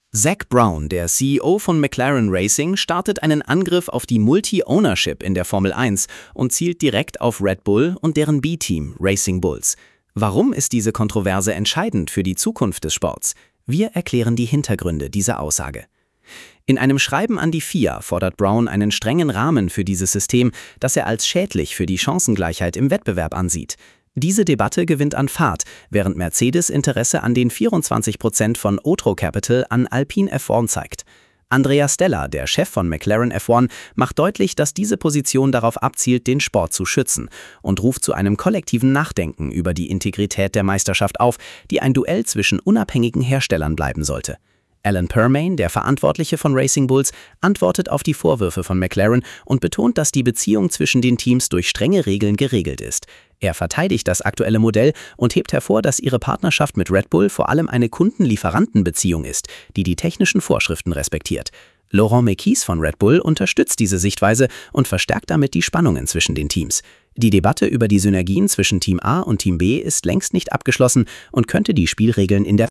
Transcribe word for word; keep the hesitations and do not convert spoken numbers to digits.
Zak Brown, der C E O von McLaren Racing, startet einen Angriff auf die Multi-Ownership in der Formel eins und zielt direkt auf Red Bull und deren B-Team Racing Bulls. Warum ist diese Kontroverse entscheidend für die Zukunft des Sports? Wir erklären die Hintergründe dieser Aussage. In einem Schreiben an die F I A fordert Brown einen strengen Rahmen für dieses System, das er als schädlich für die Chancengleichheit im Wettbewerb ansieht. Diese Debatte gewinnt an Fahrt, während Mercedes Interesse an den vierundzwanzig Prozent von Otro Capital an Alpine F eins zeigt. Andrea Stella, der Chef von McLaren F eins, macht deutlich, dass diese Position darauf abzielt, den Sport zu schützen, und ruft zu einem kollektiven Nachdenken über die Integrität der Meisterschaft auf, die ein Duell zwischen unabhängigen Herstellern bleiben sollte. Alan Permane, der Verantwortliche von Racing Bulls, antwortet auf die Vorwürfe von McLaren und betont, dass die Beziehung zwischen den Teams durch strenge Regeln geregelt ist. Er verteidigt das aktuelle Modell und hebt hervor, dass ihre Partnerschaft mit Red Bull vor allem eine Kunden-Lieferanten-Beziehung ist, die die technischen Vorschriften respektiert. Laurent Mekies von Red Bull unterstützt diese Sichtweise und verstärkt damit die Spannungen zwischen den Teams. Die Debatte über die Synergien zwischen Team A und Team B ist längst nicht abgeschlossen und könnte die Spielregeln in der